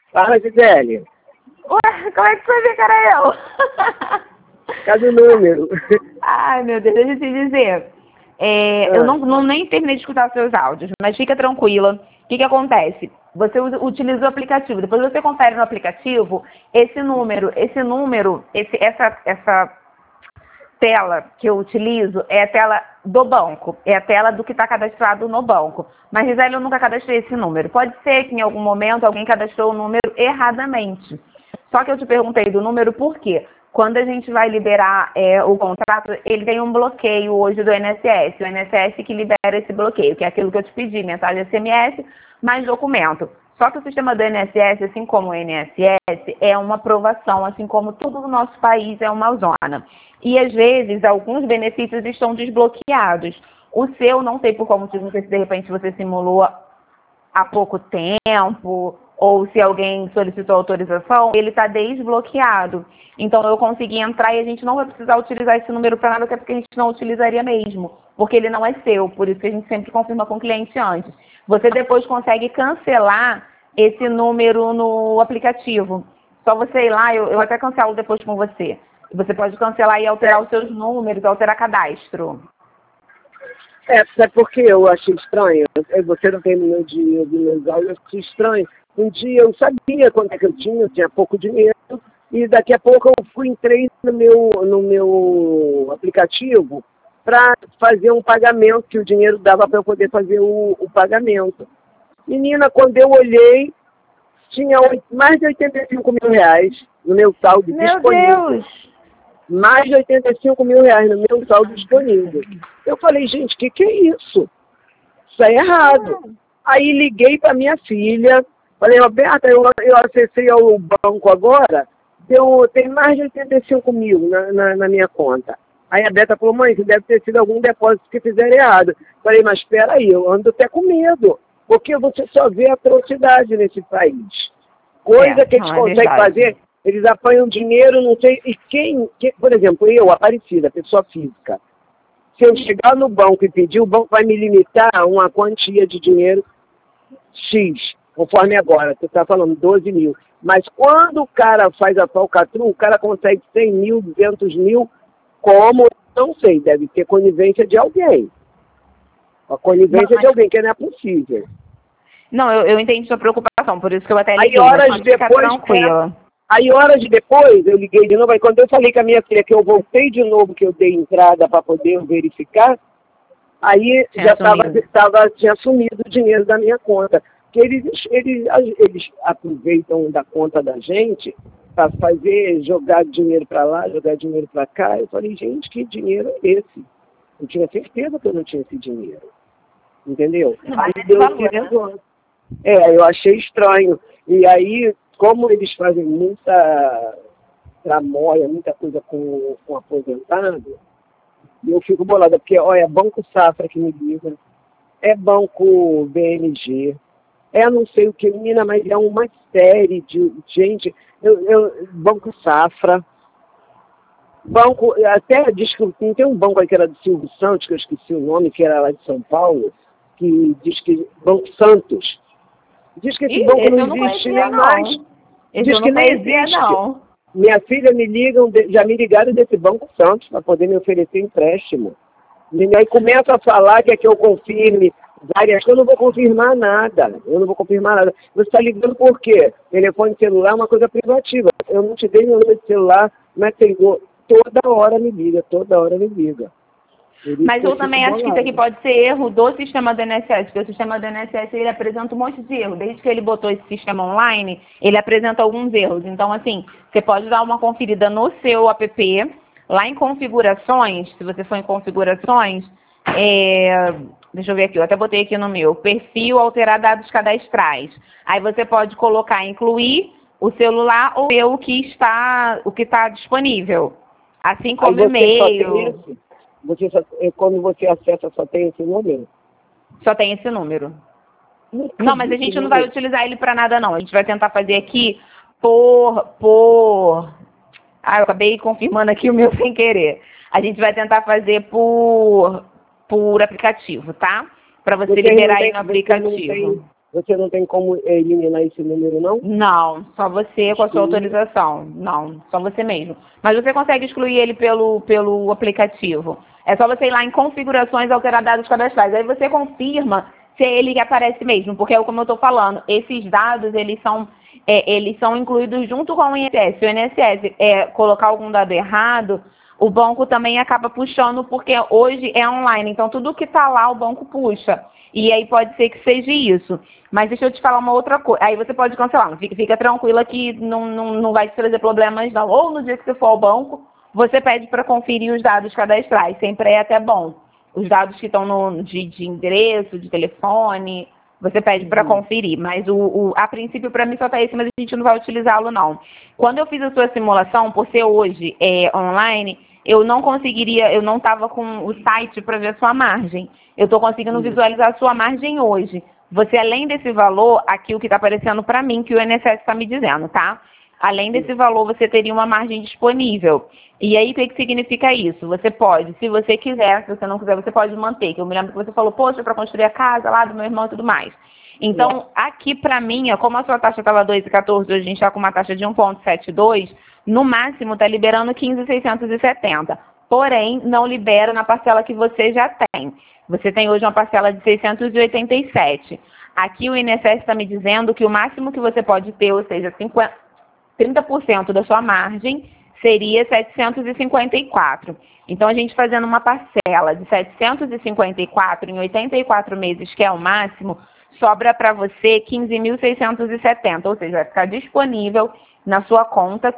Fala, Gisele. Ué, como é que foi ver que era eu? Cadê o número? Ai, meu Deus, deixa eu te dizer. Eu não nem terminei de escutar seus áudios, mas fica tranquila. O que acontece? Você utiliza o aplicativo. Depois você confere no aplicativo essa tela que eu utilizo é a tela do banco, é a tela do que está cadastrado no banco. Mas, Gisele, eu nunca cadastrei esse número. Pode ser que em algum momento alguém cadastrou o número erradamente. Só que eu te perguntei do número por quê? Quando a gente vai liberar o contrato, ele tem um bloqueio hoje do INSS. O INSS que libera esse bloqueio, que é aquilo que eu te pedi, mensagem SMS mais documento. Só que o sistema do INSS, assim como o INSS, é uma aprovação, assim como tudo no nosso país é uma zona. E às vezes alguns benefícios estão desbloqueados. O seu, não sei por qual motivo, não sei se de repente você simulou há pouco tempo, ou se alguém solicitou autorização, ele está desbloqueado. Então eu consegui entrar e a gente não vai precisar utilizar esse número para nada, até porque a gente não utilizaria mesmo, porque ele não é seu, por isso que a gente sempre confirma com o cliente antes. Você depois consegue cancelar esse número no aplicativo. Só você ir lá, eu até cancelo depois com você. Você pode cancelar e alterar os seus números, alterar cadastro. Sabe por que eu achei estranho? Você não terminou de ouvir meus áudios, eu achei estranho. Um dia eu sabia quanto é que eu tinha pouco dinheiro, e daqui a pouco eu entrei no meu aplicativo para fazer um pagamento, que o dinheiro dava para eu poder fazer o pagamento. Menina, quando eu olhei, tinha mais de 85 mil reais no meu saldo disponível. Meu Deus! Mais de 85 mil reais no meu saldo disponível. Eu falei, gente, que é isso? Isso é errado. Aí liguei para minha filha, falei, Roberta, eu acessei ao banco agora, tem mais de 85 mil na minha conta. Aí a Beta falou, mãe, isso deve ter sido algum depósito que fizeram errado. Falei, mas espera aí, eu ando até com medo, porque você só vê atrocidade nesse país. Coisa que eles conseguem fazer, eles apanham dinheiro, não sei, e por exemplo, eu, Aparecida, pessoa física, se eu chegar no banco e pedir, o banco vai me limitar a uma quantia de dinheiro X, conforme agora, você está falando 12 mil. Mas quando o cara faz a falcatrua, o cara consegue 100 mil, 200 mil, como? Não sei, deve ter conivência de alguém. A conivência de alguém, que não é possível. Não, eu entendi sua preocupação, por isso que eu até liguei. Aí horas depois, eu liguei de novo, aí quando eu falei com a minha filha que eu voltei de novo, que eu dei entrada para poder verificar, aí tinha sumido o dinheiro da minha conta. Porque eles aproveitam da conta da gente para jogar dinheiro para lá, jogar dinheiro para cá. Eu falei, gente, que dinheiro é esse? Eu tinha certeza que eu não tinha esse dinheiro. Entendeu? Aí deu esse negócio. Eu achei estranho. E aí, como eles fazem muita tramóia, muita coisa com aposentado, eu fico bolada, porque, olha, é Banco Safra que me liga, é Banco BMG, não sei o que, menina, mas é uma série de gente, Banco Safra, diz que não tem um banco aí que era do Silvio Santos, que eu esqueci o nome, que era lá de São Paulo, que diz que, Banco Santos, diz que esse banco não existe nem mais, diz que nem existe. Não. Minha filha já me ligaram desse Banco Santos para poder me oferecer empréstimo. E aí começa a falar que é que eu confirme várias coisas. Eu não vou confirmar nada. Você está ligando por quê? Telefone celular é uma coisa privativa. Eu não te dei meu número de celular, mas toda hora me liga. Mas eu também acho que isso aqui pode ser erro do sistema do INSS, porque o sistema do INSS ele apresenta um monte de erros. Desde que ele botou esse sistema online, ele apresenta alguns erros. Então, assim, você pode dar uma conferida no seu app, lá em configurações, se você for em configurações, deixa eu ver aqui, eu até botei aqui no meu, perfil, alterar dados cadastrais. Aí você pode colocar, incluir o celular ou ver o que está disponível. Assim como e-mail. Quando você acessa, só tem esse número? Só tem esse número. Não, mas a gente não vai utilizar ele para nada, não. A gente vai tentar fazer aqui eu acabei confirmando aqui o meu sem querer. A gente vai tentar fazer por aplicativo, tá? Para você liberar aí no aplicativo. Você não tem como eliminar esse número, não? Não, só você com a sua autorização. Não, só você mesmo. Mas você consegue excluir ele pelo aplicativo. É só você ir lá em configurações, alterar dados cadastrais. Aí você confirma se é ele que aparece mesmo, porque é como eu estou falando, esses dados, eles são incluídos junto com o INSS. Se o INSS colocar algum dado errado, o banco também acaba puxando, porque hoje é online, então tudo que está lá o banco puxa. E aí pode ser que seja isso. Mas deixa eu te falar uma outra coisa. Aí você pode cancelar. Fica tranquila que não vai te trazer problemas, não. Ou no dia que você for ao banco, você pede para conferir os dados cadastrais. Sempre é até bom. Os dados que estão de endereço, de telefone, você pede para conferir. Mas a princípio, para mim, só está esse, mas a gente não vai utilizá-lo, não. Quando eu fiz a sua simulação, por ser hoje online, eu não conseguiria, eu não estava com o site para ver a sua margem. Eu estou conseguindo visualizar a sua margem hoje. Você, além desse valor, aqui o que está aparecendo para mim, que o INSS está me dizendo, tá? Além desse valor, você teria uma margem disponível. E aí, o que significa isso? Você pode, se você quiser, se você não quiser, você pode manter. Que eu me lembro que você falou, poxa, para construir a casa lá do meu irmão e tudo mais. Então, aqui para mim, como a sua taxa estava 2,14, hoje a gente está com uma taxa de 1,72, no máximo está liberando 15.670. Porém, não libera na parcela que você já tem. Você tem hoje uma parcela de 687. Aqui o INSS está me dizendo que o máximo que você pode ter, ou seja, 30% da sua margem, seria 754. Então, a gente fazendo uma parcela de 754 em 84 meses, que é o máximo, sobra para você 15.670, ou seja, vai ficar disponível na sua conta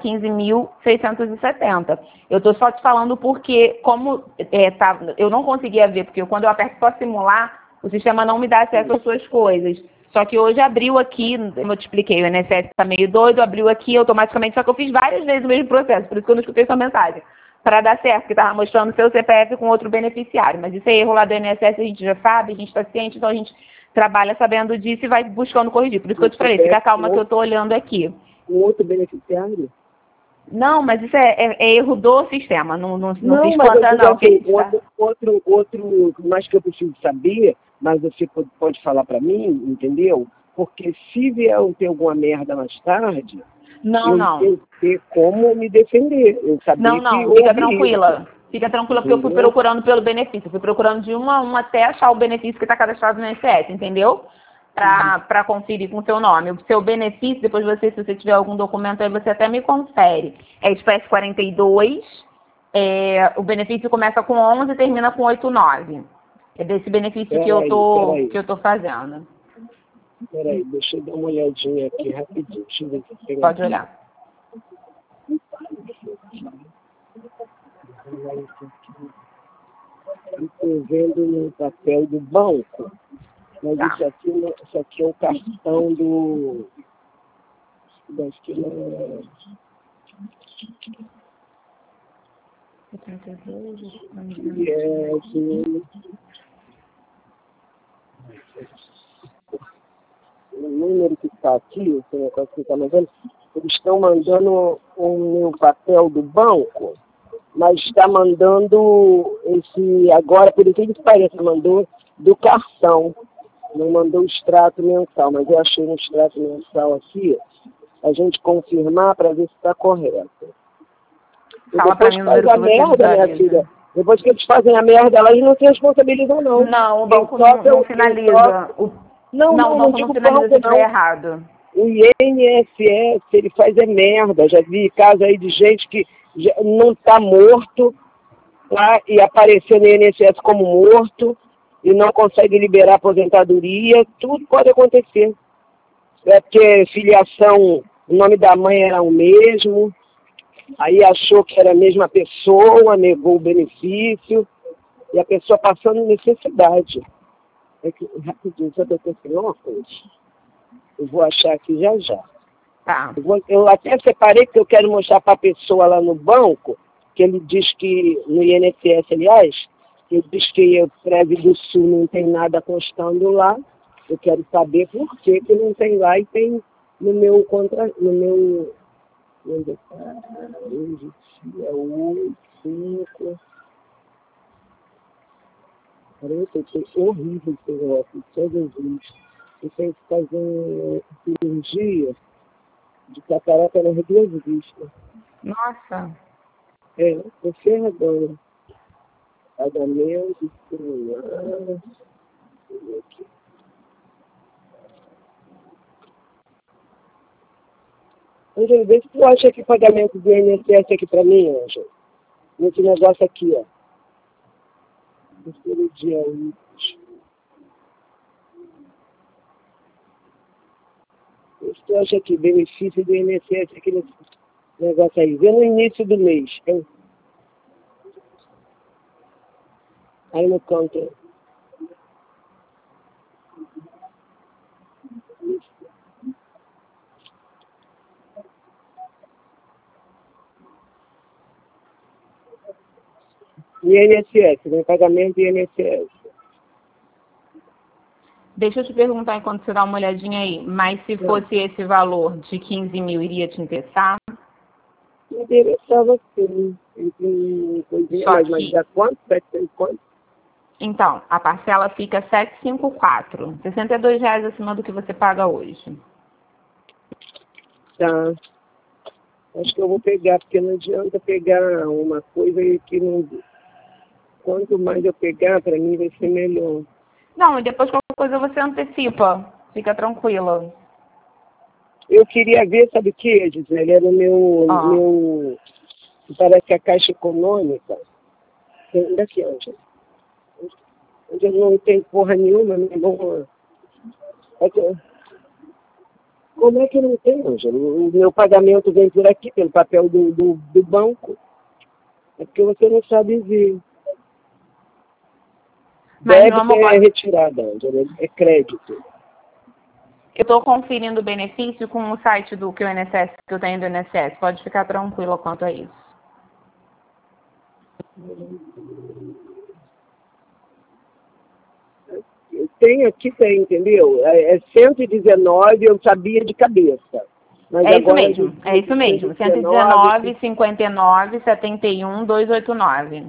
15.670. Eu estou só te falando porque, como eu não conseguia ver, porque quando eu aperto só simular, o sistema não me dá acesso às suas coisas. Só que hoje abriu aqui, como eu te expliquei, o INSS está meio doido, abriu aqui automaticamente, só que eu fiz várias vezes o mesmo processo, por isso que eu não escutei sua mensagem. Para dar certo, que estava mostrando seu CPF com outro beneficiário. Mas isso é erro lá do INSS, a gente já sabe, a gente está ciente, então a gente trabalha sabendo disso e vai buscando corrigir. Por isso que eu te falei, fica calma que eu estou olhando aqui. Um outro beneficiário? Não, mas isso é erro do sistema, não se Não, espanta não. Assim, outro, mais que eu preciso saber, mas você pode falar para mim, entendeu? Porque se vier ter alguma merda mais tarde, eu ter como me defender. Eu saber não, fica tranquila. Fica tranquila, porque eu fui procurando pelo benefício. Eu fui procurando de uma a uma até achar o benefício que está cadastrado no INSS, entendeu? Para conferir com o seu nome. O seu benefício, depois se você tiver algum documento aí, você até me confere. É espécie 42, o benefício começa com 11 e termina com 89. É desse benefício que eu tô fazendo. Peraí, deixa eu dar uma olhadinha aqui rapidinho. Deixa eu ver se tem. Pode olhar. Estou vendo no papel do banco, mas isso aqui é o cartão do... Acho que não o número que está aqui, esse negócio que está mandando, eles estão mandando um papel do banco, mas está mandando agora, por incrível que pareça, mandou do cartão, não mandou o extrato mensal, mas eu achei um extrato mensal aqui, a gente confirmar para ver se está correto. Fala para mim o número que você merda, minha filha. Depois que eles fazem a merda, elas não se responsabilizam, não. Não, o banco não finaliza. Não, o banco não finaliza se estiver errado. O INSS, ele faz merda. Já vi casos aí de gente que não está morto, tá? E apareceu no INSS como morto e não consegue liberar a aposentadoria. Tudo pode acontecer. É porque filiação, o nome da mãe era o mesmo, aí achou que era a mesma pessoa, negou o benefício, e a pessoa passando necessidade. Rapidinho, só que eu tenho óculos. Eu vou achar aqui já já. Tá. Eu até separei que eu quero mostrar para a pessoa lá no banco, que ele diz que, no INSS, aliás, ele diz que o Preve do Sul não tem nada constando lá. Eu quero saber por que não tem lá e tem no meu onde está? Hoje é 8, 5. Caramba, eu tô horrível esse óculos, só Jesus. Eu tenho que fazer cirurgia de catarata nas duas vistas. Nossa. Tô ferradona. Pagamento, celular. Ângelo, vê se tu acha que pagamento do INSS aqui pra mim, Ângelo. Nesse negócio aqui, ó. Terceiro dia útil. Vê se tu acha que benefício do INSS aqui nesse negócio aí. Vê no início do mês. Hein? Aí no conta. INSS, né? Pagamento do INSS. Deixa eu te perguntar enquanto você dá uma olhadinha aí. Mas se fosse esse valor de 15 mil, iria te interessar? Me interessava sim. Coisinha, Só mas que... dá quanto? 700 quanto? Então, a parcela fica 754, R$ 62 acima do que você paga hoje. Tá. Acho que eu vou pegar, porque não adianta pegar uma coisa que não... Quanto mais eu pegar, para mim vai ser melhor. Não, e depois qualquer coisa você antecipa. Fica tranquila. Eu queria ver, sabe o que, Gisele? Era o meu... Parece que a Caixa Econômica... Daqui, Ângela. Onde eu não tenho porra nenhuma, meu irmão. Como é que não tem, Ângela? O meu pagamento vem por aqui, pelo papel do banco. É porque você não sabe ver. Mas, meu Débito amor, é retirada, Ângela. É crédito. eu estou conferindo o benefício com o site do que o INSS, que eu tenho do INSS. Pode ficar tranquila quanto a isso. Tem aqui, entendeu? É 119, eu sabia de cabeça. Mas É isso agora mesmo, é isso mesmo. 119, 59, 71, 289.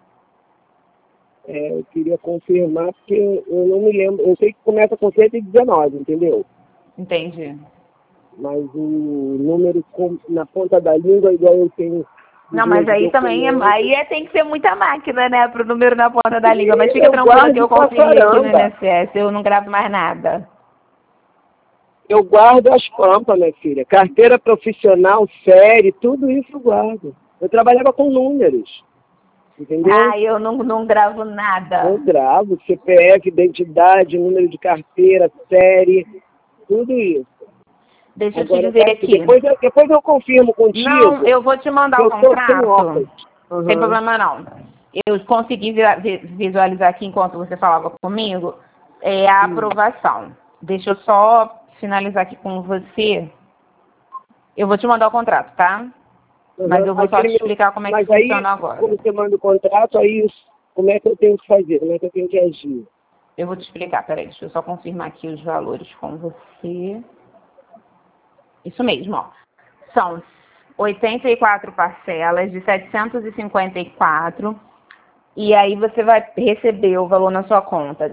Eu queria confirmar, porque eu não me lembro. Eu sei que começa com 119, entendeu? Entendi. Mas o número na ponta da língua, igual eu tenho. Não, mas aí também tem que ser muita máquina, né, pro número na ponta da língua. Mas fica tranquila que eu confirmei aqui no INSS, eu não gravo mais nada. Eu guardo as pampas, minha filha. Carteira profissional, série, tudo isso eu guardo. Eu trabalhava com números, entendeu? Ah, eu não gravo nada. Eu gravo CPF, identidade, número de carteira, série, tudo isso. Deixa Agora, eu te dizer aqui. Depois eu confirmo contigo. Não, eu vou te mandar o contrato. Uhum. Sem problema não. Eu consegui visualizar aqui enquanto você falava comigo a aprovação. Deixa eu só finalizar aqui com você. Eu vou te mandar o contrato, tá? Uhum. Mas eu vou só te explicar como é que funciona agora. Quando você manda o contrato, aí como é que eu tenho que fazer? Como é que eu tenho que agir? Eu vou te explicar, peraí, deixa eu só confirmar aqui os valores com você. Isso mesmo, ó. São 84 parcelas de 754 e aí você vai receber o valor na sua conta,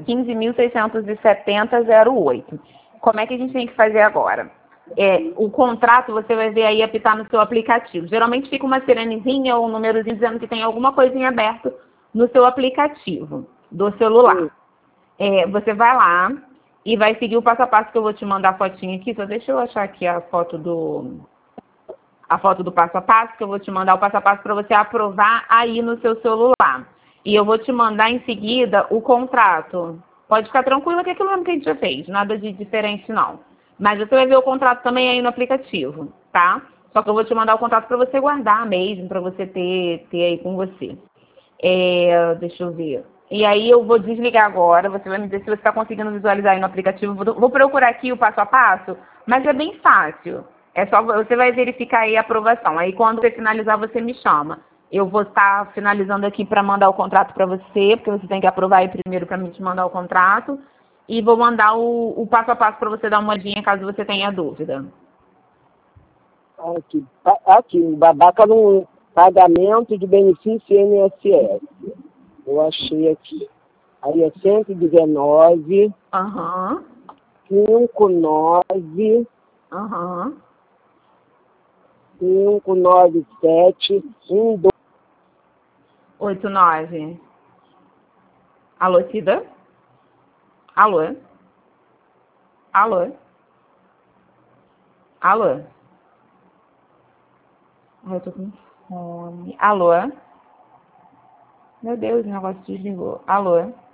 15.670,08. Como é que a gente tem que fazer agora? O contrato você vai ver aí apitar no seu aplicativo. Geralmente fica uma sirenezinha ou um númerozinho dizendo que tem alguma coisinha aberta no seu aplicativo do celular. Você vai lá e vai seguir o passo a passo que eu vou te mandar a fotinha aqui. Só deixa eu achar aqui a foto do passo a passo, que eu vou te mandar o passo a passo para você aprovar aí no seu celular. E eu vou te mandar em seguida o contrato. Pode ficar tranquila que é aquilo mesmo que a gente já fez, nada de diferente não. Mas você vai ver o contrato também aí no aplicativo, tá? Só que eu vou te mandar o contrato para você guardar mesmo, para você ter aí com você. Deixa eu ver. E aí eu vou desligar agora, você vai me dizer se você está conseguindo visualizar aí no aplicativo. Vou procurar aqui o passo a passo, mas é bem fácil. É só você vai verificar aí a aprovação. Aí quando você finalizar, você me chama. Eu vou estar finalizando aqui para mandar o contrato para você, porque você tem que aprovar aí primeiro para mim te mandar o contrato. E vou mandar o passo a passo para você dar uma olhadinha caso você tenha dúvida. Aqui, babaca no pagamento de benefício INSS. Eu achei aqui. Aí é 119. Aham. 59 Aham. 597 12. 89. Alô, Cida? Alô? Alô? Alô? Ai, eu tô com fome. Alô? Meu Deus, o negócio desligou. Alô?